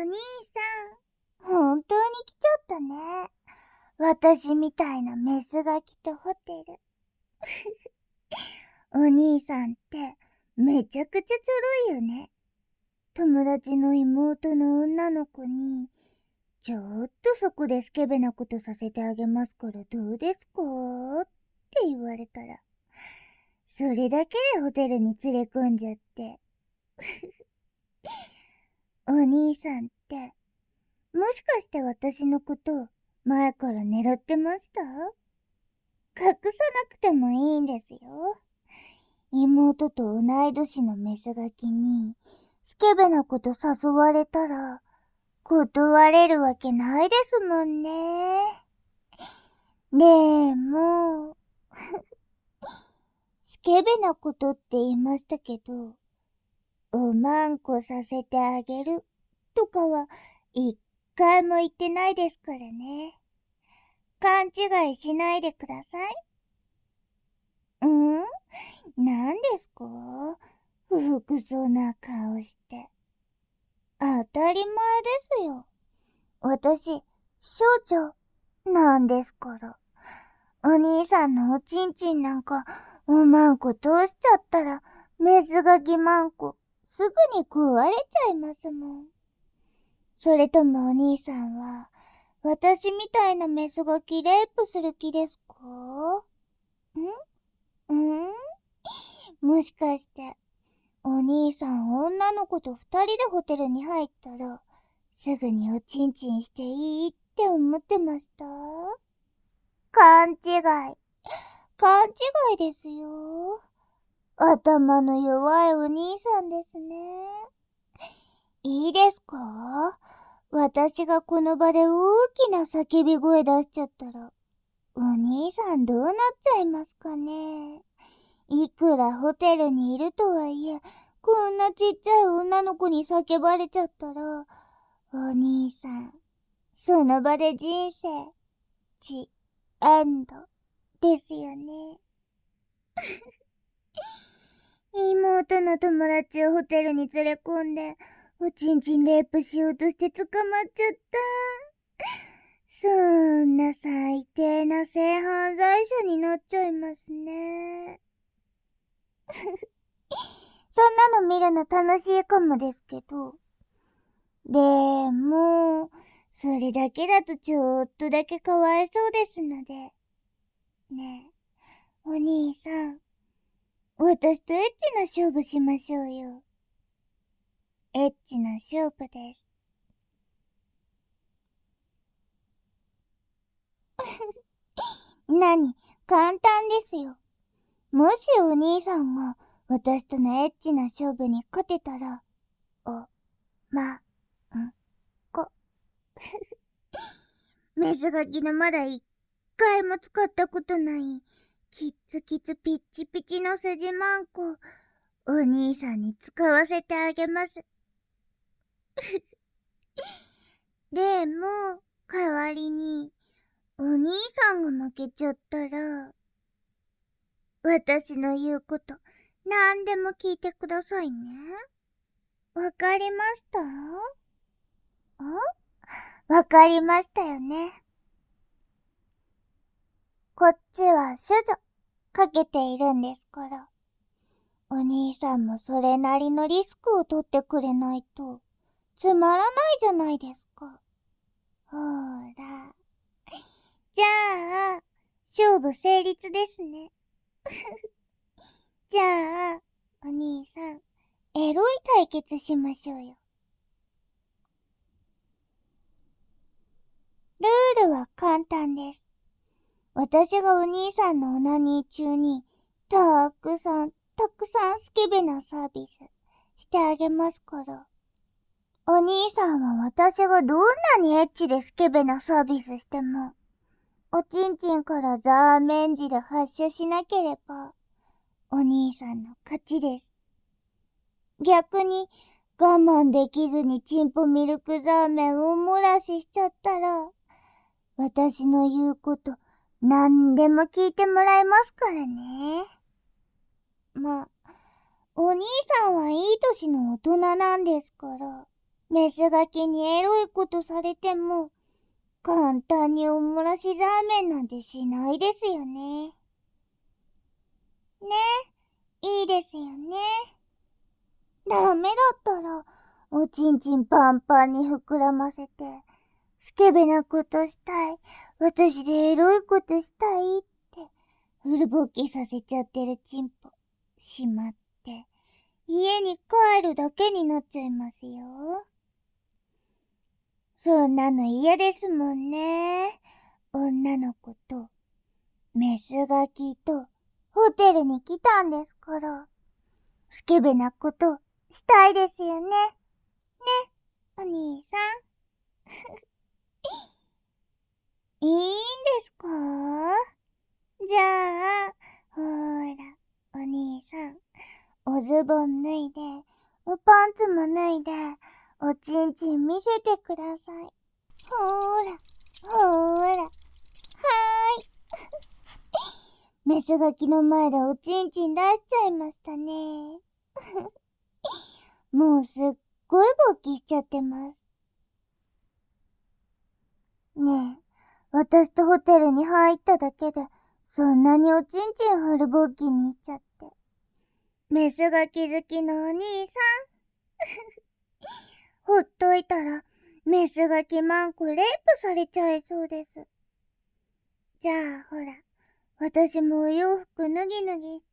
兄さん、本当に来ちゃったね。私みたいなメスが来たホテル。お兄さんってめちゃくちゃちょろいよね。友達の妹の女の子に、ちょっとそこでスケベなことさせてあげますからどうですかって言われたら、それだけでホテルに連れ込んじゃって。お兄さんって、もしかして私のこと前から狙ってました？隠さなくてもいいんですよ。妹と同い年のメスガキにスケベなこと誘われたら断れるわけないですもんね。でも、スケベなことって言いましたけど、おまんこさせてあげるとかは一回も言ってないですからね。勘違いしないでください。何ですか？不服そうな顔して。当たり前ですよ。私、少女なんですから。お兄さんのおちんちんなんか、おまんこ通しちゃったら、メスガキまんこ、すぐに壊れちゃいますもん。それともお兄さんは、私みたいなメスガキレイプする気ですか？もしかして、お兄さん女の子と二人でホテルに入ったら、すぐにおちんちんしていいって思ってました？勘違い。勘違いですよ。頭の弱いお兄さんですね。いいですか？私がこの場で大きな叫び声出しちゃったら、お兄さんどうなっちゃいますかね？いくらホテルにいるとはいえ、こんなちっちゃい女の子に叫ばれちゃったら、お兄さん、その場で人生、エンド、ですよね。妹の友達をホテルに連れ込んで、おちんちんレイプしようとして捕まっちゃった。そんな最低な性犯罪者になっちゃいますね。そんなの見るの楽しいかもですけど。でも、それだけだとちょっとだけかわいそうですので。ねえ、お兄さん、私とエッチな勝負しましょうよ。エッチな勝負です。簡単ですよ。もしお兄さんが私とのエッチな勝負に勝てたら、お、ま、ん、こ。メスガキのまだ一回も使ったことない、キッツキツピッチピチの筋マンコ、お兄さんに使わせてあげます。でも、代わりに、お兄さんが負けちゃったら、私の言うこと、何でも聞いてくださいね。わかりました？わかりましたよね。こっちは処女、かけているんですから。お兄さんもそれなりのリスクを取ってくれないと、つまらないじゃないですか。ほーら。じゃあ、勝負成立ですね。じゃあ、お兄さん、エロい対決しましょうよ。ルールは簡単です。私がお兄さんのオナニー中に、たくさんスケベなサービスしてあげますから。お兄さんは私がどんなにエッチでスケベなサービスしても、おちんちんからザーメンジで発射しなければ、お兄さんの勝ちです。逆に、我慢できずにチンポミルクザーメンをお漏らししちゃったら、私の言うこと、何でも聞いてもらえますからね。まあ、お兄さんはいい歳の大人なんですから。 メスガキにエロいことされても、簡単におもらしラーメンなんてしないですよね。ね、いいですよね。ダメだったら、おちんちんパンパンに膨らませて、スケベなことしたい、私でエロいことしたいって、フルボケさせちゃってるチンポ、しまって、家に帰るだけになっちゃいますよ。そんなの嫌ですもんね。女の子と、メスガキと、ホテルに来たんですから、スケベなことしたいですよね。ね、お兄さん。いいんですか？じゃあ、ほーら、お兄さん、おズボン脱いで、おパンツも脱いで、おちんちん見せてください。ほーら、ほーら、はーい。メスガキの前でおちんちん出しちゃいましたね。もうすっごい勃起しちゃってます。ねえ、私とホテルに入っただけで、そんなにおちんちんフル勃起にしちゃって。メスガキ好きのお兄さん。ほっといたら、メスガキマンコレイプされちゃいそうです。じゃあ、ほら、私もお洋服脱ぎ脱ぎして。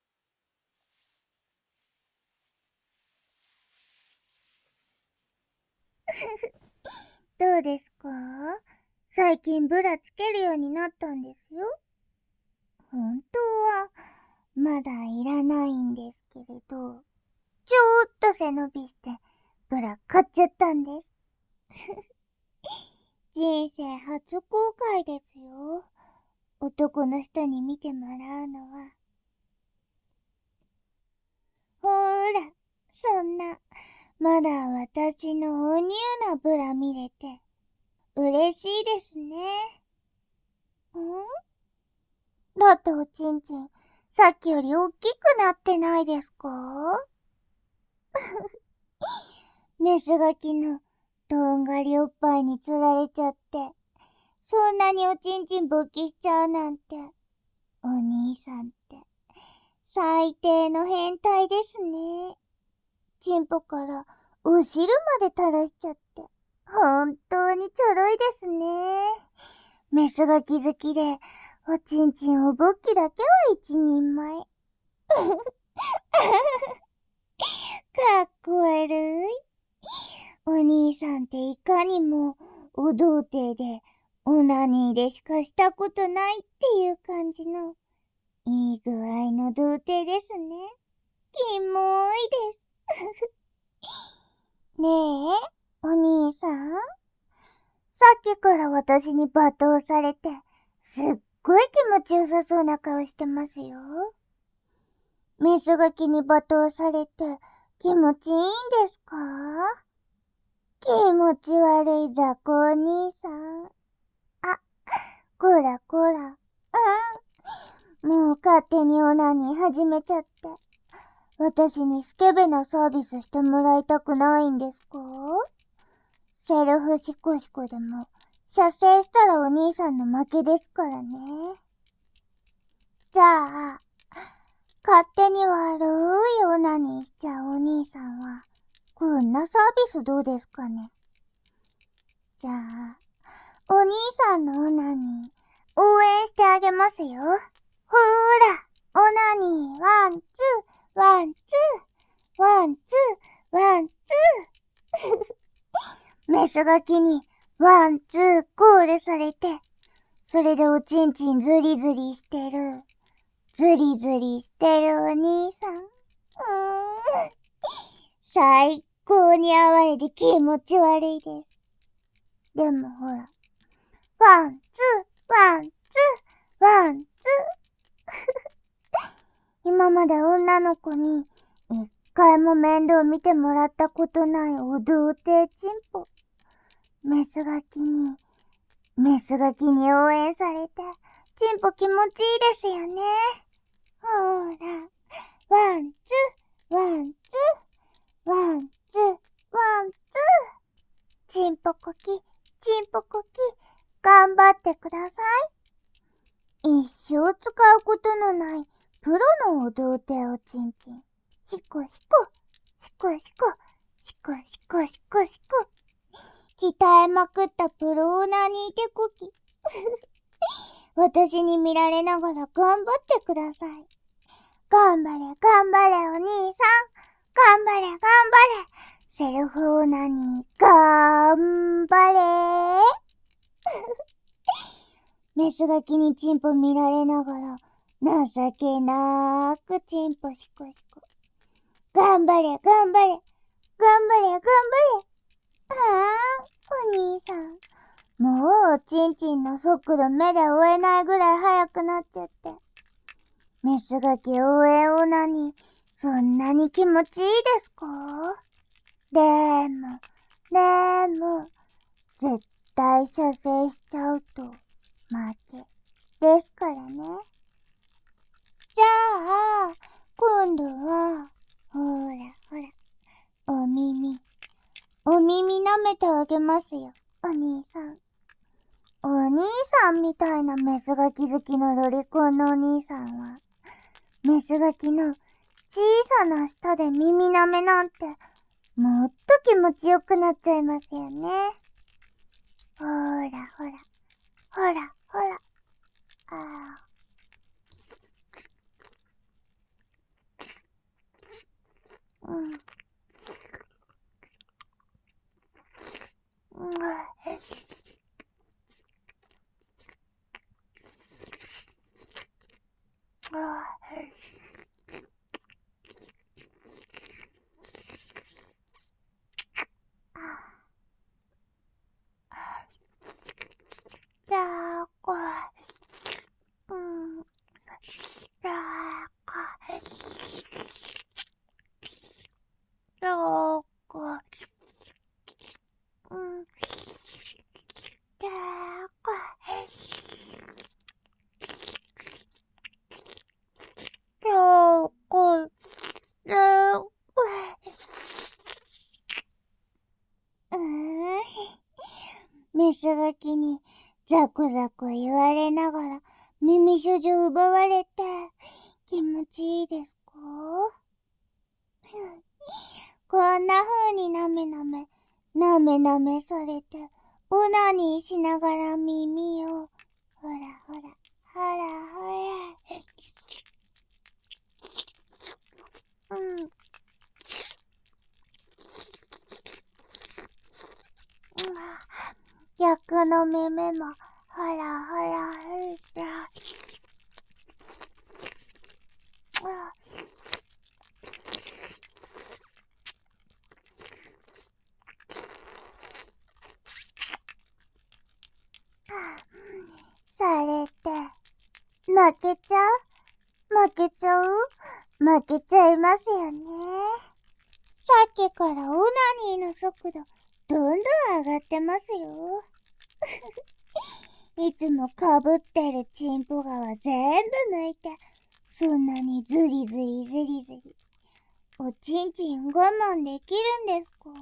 どうですか？最近ブラつけるようになったんですよ。本当は、まだいらないんですけれど、ちょっと背伸びして、ブラ買っちゃったんです。人生初公開ですよ。男の人に見てもらうのは。ほーら、そんな、まだ私のおニューなブラ見れて、嬉しいですね。だっておちんちん、さっきより大きくなってないですか？メスガキの、とんがりおっぱいにつられちゃって、そんなにおちんちん勃起しちゃうなんて、お兄さんって、最低の変態ですね。チンポからお汁まで垂らしちゃって、本当にちょろいですね。メスガキ好きで、おちんちんおぼっきだけは一人前。かっこ悪い。お兄さんっていかにも、お童貞で、オナニーでしかしたことないっていう感じの、いい具合の童貞ですね。キモーいです。ねえ、お兄さん。さっきから私に罵倒されて、すっごい気持ちよさそうな顔してますよ。メスガキに罵倒されて気持ちいいんですか？気持ち悪い雑魚お兄さん。あ、こらこら。もう勝手にオナニー始めちゃって。私にスケベなサービスしてもらいたくないんですか？セルフシコシコでも、射精したらお兄さんの負けですからね。じゃあ、勝手に悪いオナニーしちゃうお兄さんは、こんなサービスどうですかね？じゃあ、お兄さんのオナニー、応援してあげますよ。ほーら、オナニー、ワン、ツー、ワン、ツー、ワン、ツー、ワン、ツー。メスガキに、ワン、ツー、コールされて、それでおちんちんズリズリしてる。ズリズリしてるお兄さん。最高に哀れで気持ち悪いです。でもほら、ワン、ツー、ワン、ツー、ワン、ツー。今まで女の子に一回も面倒見てもらったことないお童貞チンポ。メスガキに応援されて、チンポ気持ちいいですよね。ほーら、ワン、ツー、ワン、ツー、ワン、ツー、ワン、ツちんぽこき、ちんぽこき、頑張ってください。一生使うことのないプロのお童貞おちんちん。しこしこ、しこしこ、しこしこしこしこ。鍛えまくったプロオナニー手こき。私に見られながら頑張ってください。頑張れ、頑張れ、お兄さん。頑張れ、頑張れ。セルフオナニー、頑張れ。メスガキにチンポ見られながら、情けなくチンポシコシコ。頑張れ、頑張れ。頑張れ、頑張れ。お兄さん。もうおちんちんの速度目で追えないぐらい速くなっちゃって。メスガキ応援オナニー、そんなに気持ちいいですか？でも、絶対射精しちゃうと負けですからね。じゃあ、今度は、ほら、お耳舐めてあげますよ、お兄さん。お兄さんみたいなメスガキ好きのロリコンのお兄さんは、メスガキの小さな舌で耳舐めなんて、もっと気持ちよくなっちゃいますよね。ほら。うん。メスガキにザコザコ言われながら耳処女奪われて気持ちいいですか？こんな風になめなめされてオナニーしながら耳をほら。逆の耳もほら。されて負けちゃいますよね。さっきからオナニーの速度どんどん上がってますよ。いつもかぶってるチンポ側全部抜いて、そんなにズリズリ。おちんちん我慢できるんですか？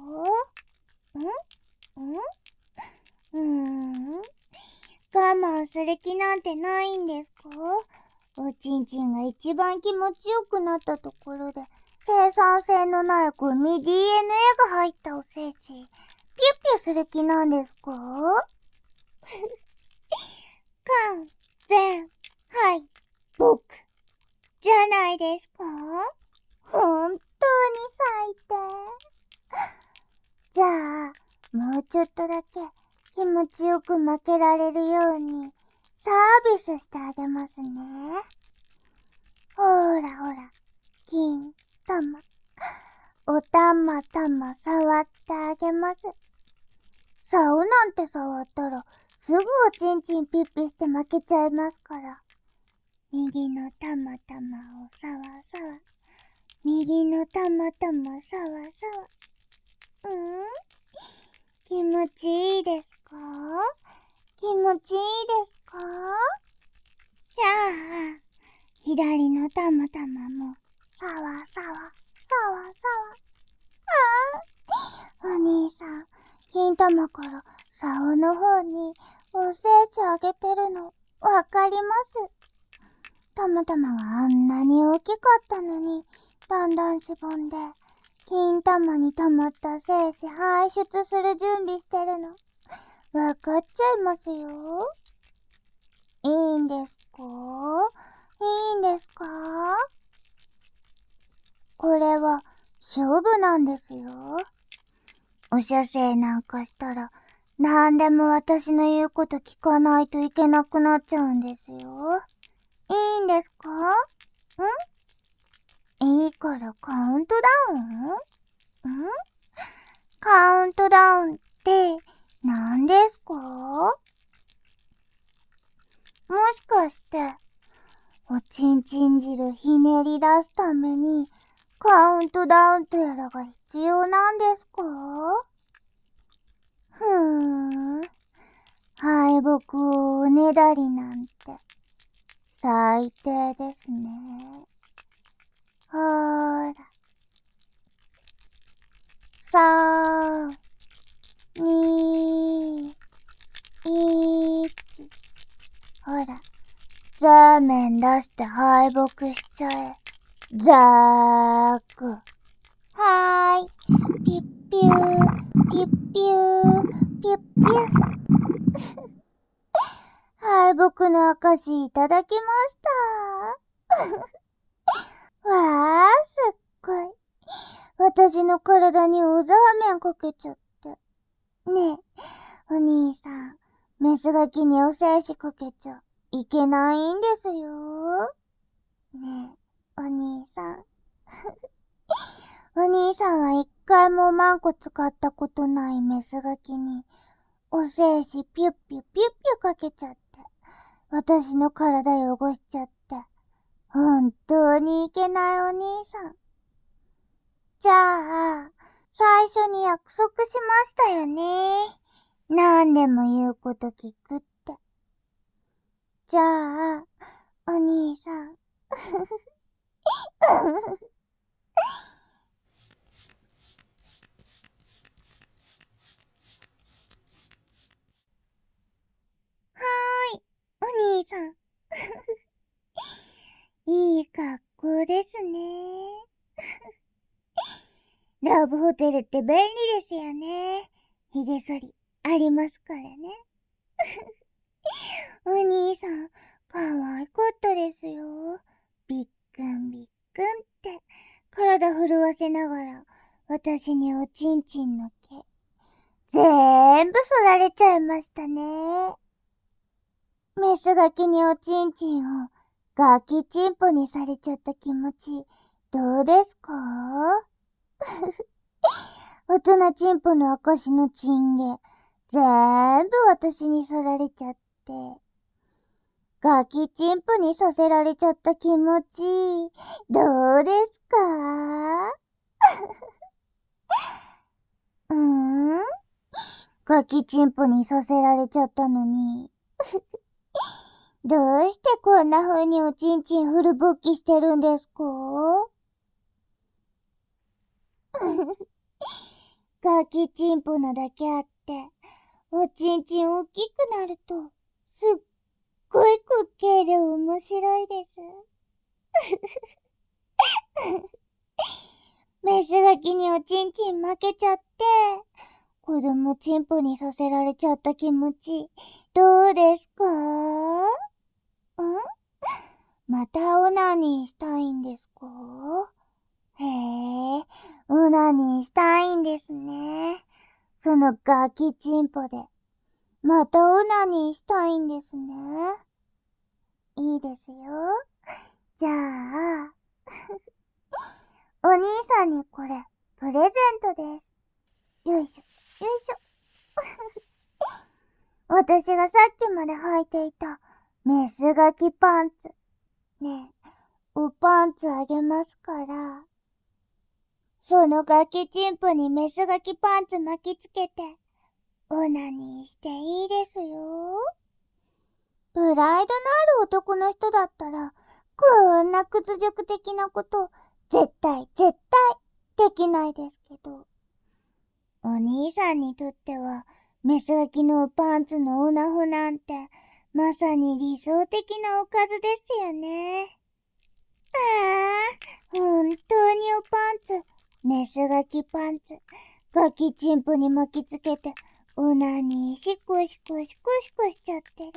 我慢する気なんてないんですか？おちんちんが一番気持ちよくなったところで、生産性のないゴミ DNA が入ったお精子、ピュッピュする気なんですか？完全敗北じゃないですか？本当に最低。じゃあ、もうちょっとだけ気持ちよく負けられるようにサービスしてあげますね。ほら、金玉。おたま触ってあげます。竿なんて触ったらすぐおちんちんピッピして負けちゃいますから。右のたまをさわ。右のたまさわ。気持ちいいですか？気持ちいいですか？じゃあ、左のたまもさわ。 お兄さん、金玉から竿の方にお精子あげてるの、わかります。たまたまがあんなに大きかったのに、だんだんしぼんで、金玉に溜まった精子排出する準備してるの、わかっちゃいますよ。いいんですか？いいんですか？これは勝負なんですよ。お射精なんかしたら、なんでも私の言うこと聞かないといけなくなっちゃうんですよ。いいんですか？いいからカウントダウン？カウントダウンって何ですか？もしかして、おちんちん汁ひねり出すためにカウントダウンとやらが必要なんですか？敗北をおねだりなんて最低ですね。ほーら。3、2、1。ほら、ザーメン出して敗北しちゃえ。ザーク。はーい。ピュッピュー、ピュッピュー、ピュッピュー。敗北の証いただきました。わー、すっごい。私の体におザーメンかけちゃって。ねえ、お兄さん、メスガキにお精子かけちゃいけないんですよ。ねえ、お兄さん。お兄さんは一回もマンコ使ったことないメスガキに、お精子ピュッピュピュッピュかけちゃって、私の体汚しちゃって、本当にいけないお兄さん。じゃあ、最初に約束しましたよね。何でも言うこと聞くって。じゃあ、お兄さん。お兄さん。いい格好ですね。ラブホテルって便利ですよね。髭剃りありますからね。お兄さん、可愛かったですよ。びっくんびっくんって、体震わせながら、私におちんちんの毛、全部剃られちゃいましたね。メスガキにおちんちんを、ガキチンポにされちゃった気持ち、どうですか？大人チンポの証のチンゲ、全部私に剃られちゃって、ガキチンポにさせられちゃった気持ち、どうですか？ガキチンポにさせられちゃったのに、どうしてこんな風におちんちんフル勃起してるんですか？ガキチンポなだけあって、おちんちん大きくなると、すっごい滑稽で面白いです。メスガキにおちんちん負けちゃって、子供チンポにさせられちゃった気持ち、どうですか？またオナニーしたいんですか？へえ、オナニーしたいんですね。そのガキチンポで。またオナニーしたいんですね。いいですよ。じゃあ、お兄さんにこれ、プレゼントです。よいしょ、よいしょ。私がさっきまで履いていた、メスガキパンツ。ねえ、おパンツあげますから。そのガキチンポにメスガキパンツ巻きつけて、オナニーしていいですよ。プライドのある男の人だったら、こんな屈辱的なこと、絶対できないですけど。 お兄さんにとっては、メスガキのパンツのオナホなんて、まさに理想的なおかずですよね。本当におパンツ、メスガキパンツ、ガキチンポに巻きつけて、オナにシコシコシコシコしちゃってる。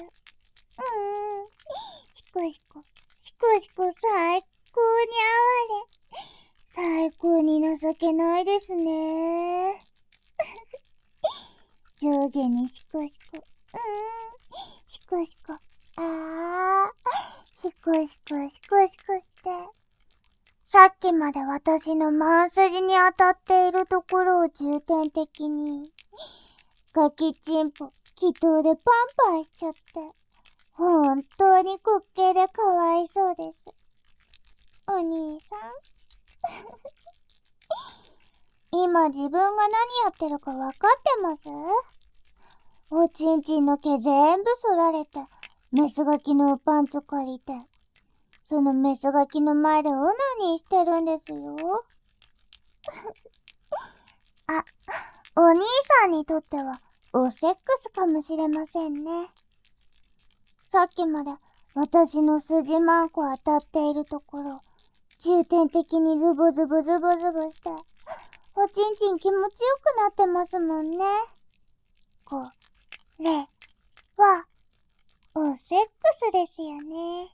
シコシコ、シコシコ最高に哀れ。最高に情けないですね。上下にシコシコ、シコシコ、シコシコシコシコして。さっきまで私のマ筋に当たっているところを重点的に、ガキチンポ、気筒でパンパンしちゃって、本当に滑稽でかわいそうです。お兄さん。今自分が何やってるかわかってます？おちんちんの毛全部剃られて、メスガキのパンツ借りて、そのメスガキの前でオナニーしてるんですよ。お兄さんにとってはおセックスかもしれませんね。さっきまで私の筋マンコ当たっているところ、重点的にズボズボズボズボして、おちんちん気持ちよくなってますもんね。これは、おセックスですよね。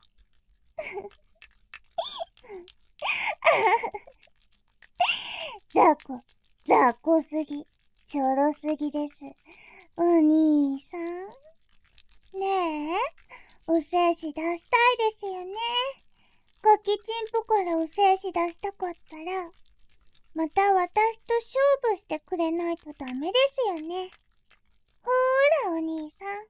雑魚すぎ、ちょろすぎです。お兄さん。ねえ、お精子出したいですよね。ガキチンポからお精子出したかったら、また私と勝負してくれないとダメですよね。ほーらお兄さん。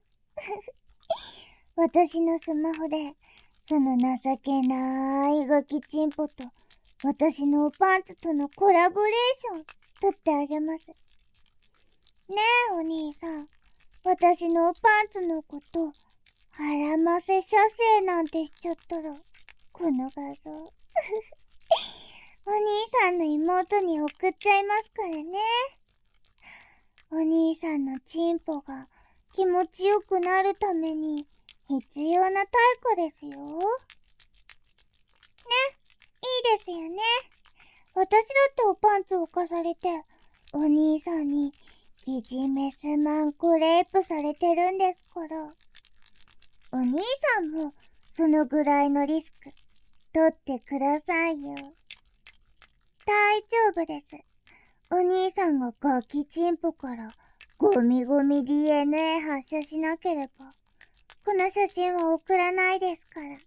私のスマホで、その情けないガキチンポと私のおパンツとのコラボレーション撮ってあげます。ねえお兄さん、私のおパンツのこと、腹ませ射精なんてしちゃったら、この画像。お兄さんの妹に送っちゃいますからね。お兄さんのチンポが気持ちよくなるために必要な対価ですよ。ね、いいですよね。私だっておパンツを貸されて、お兄さんに疑似メスマンコレイプされてるんですから。お兄さんもそのぐらいのリスク取ってくださいよ。大丈夫です。お兄さんがガキチンポからゴミゴミ DNA 発射しなければ、この写真は送らないですから。じ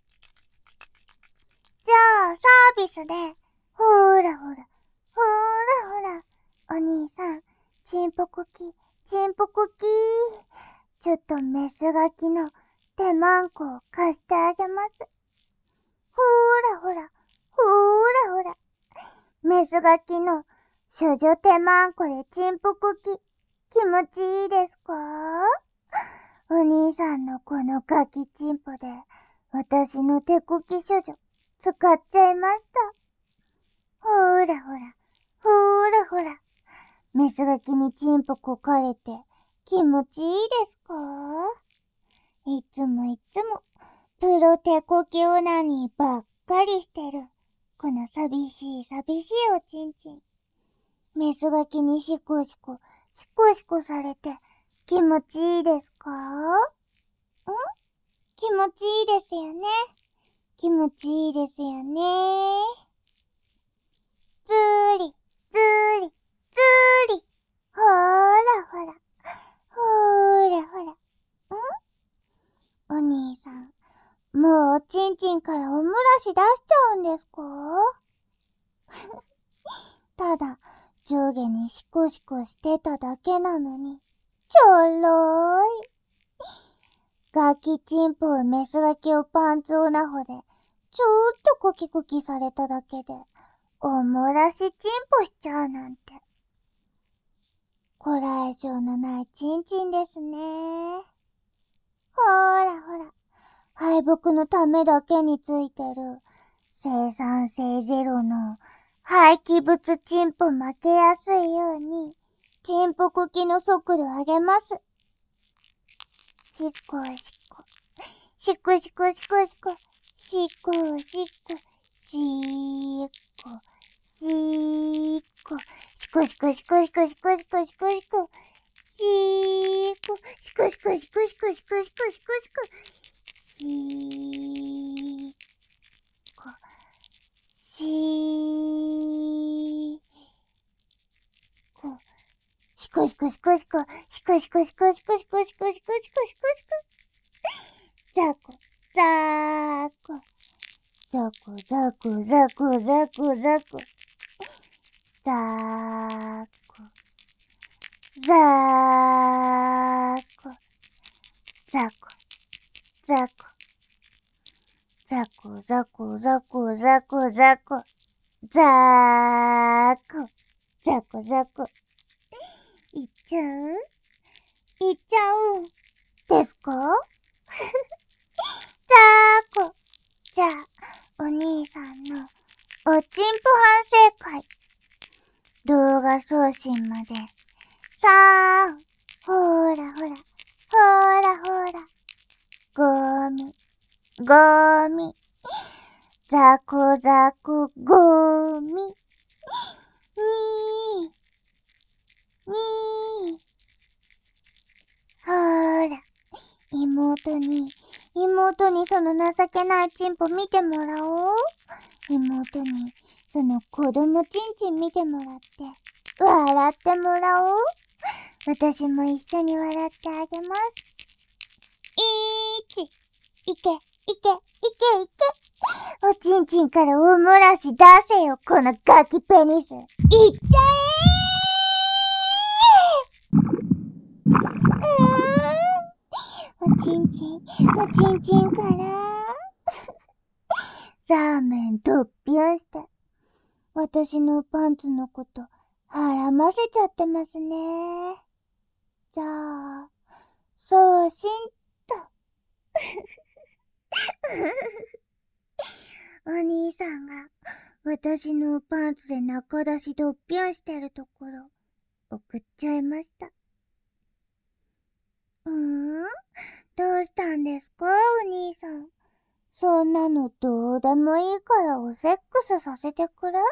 ゃあサービスで、ほーらほら、ほーらほら、お兄さん、チンポコキ、チンポコキー。ちょっとメスガキの手マンコを貸してあげます。ほーらほら、ほーらほら。メスガキの処女手マンコでチンポコキ、気持ちいいですか？お兄さんのこのガキチンポで、私の手こき処女、使っちゃいました。ほーらほら、ほーらほら。メスガキにチンポこかれて、気持ちいいですか？いつも、プロ手こきオナニーばっかりしてる。この寂しいおちんちん。メスガキにシコシコされて、気持ちいいですか？気持ちいいですよね。気持ちいいですよね。ずーり、ずーり、ずーり。ほーらほら、ほーらほら。お兄さん、もうおちんちんからおもらし出しちゃうんですか？ただ、上下にシコシコしてただけなのに、ちょろーい。ガキチンポをメスガキをパンツオナホで、ちょーっとコキコキされただけで、おもらしチンポしちゃうなんて。こらえ性のないチンチンですね。ほらほら、敗北のためだけについてる、生産性ゼロの廃棄物チンポ負けやすいように、 チンポコキのソクルあげます。しっこしっこ。しっこしっこしっこしっこ。しっこしっこ。しっこ。しっこ。しこしこしこしこしこしこしこしこ。しーこ。しこしこしこしこしこしこしこしこ。しーこ。しーこ。しこしこしこしこ。しこしこしこしこしこしこしこしこしこしこ。ざこ。ざーこ。ざこざこざこざこざこ。ざーこ。ざーこ。ざこ。ざこ。ざこざこざこざこざこ。ざーこ。ざこざこ。いっちゃういっちゃうですかざーこ。じゃあ、お兄さんのおちんぽ反省会。動画送信まで。さー、ほーらほら、ほーらほーら。ゴミ、ゴミ。ザコザコ、ゴミ。にー、にー。ほーら、妹にその情けないチンポ見てもらおう。妹にその子供チンチン見てもらって、笑ってもらおう。私も一緒に笑ってあげます。いけ、いけ、いけ、いけ。おちんちんからおもらし出せよ、このガキペニス。いっちゃえー。おちんちんから、ザーメンドッピョンして、私のパンツのこと、はらませちゃってますね。じゃあ、送信と。お兄さんが、私のパンツで中出しドッピョンしてるところ、送っちゃいました。どうしたんですか、お兄さん。そんなのどうでもいいからおセックスさせてくれ。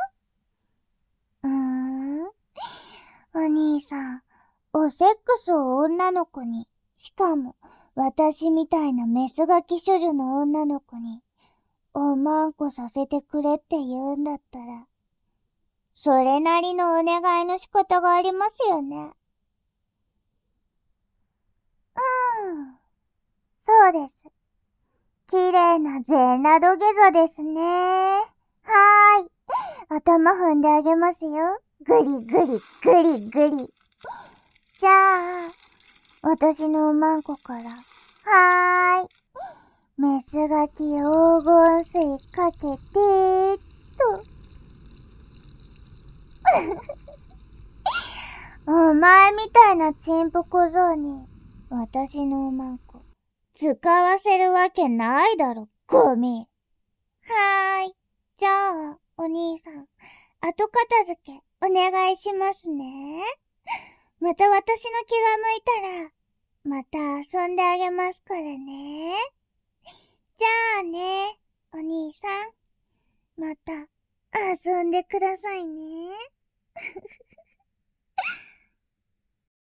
お兄さん、おセックスを女の子に、しかも私みたいなメスガキ処女の女の子に、おまんこさせてくれって言うんだったら、それなりのお願いの仕方がありますよね。そうです。綺麗な全裸土下座ですね。はーい。頭踏んであげますよ。ぐりぐり、ぐりぐり。じゃあ、私のおまんこから、はーい。メスガキ黄金水かけてーっと。お前みたいなチンポ小僧に、私のおまんこ、使わせるわけないだろ、ゴミ。はーい。じゃあ、お兄さん、後片付け、お願いしますね。また私の気が向いたら、また遊んであげますからね。じゃあね、お兄さん。また遊んでくださいね。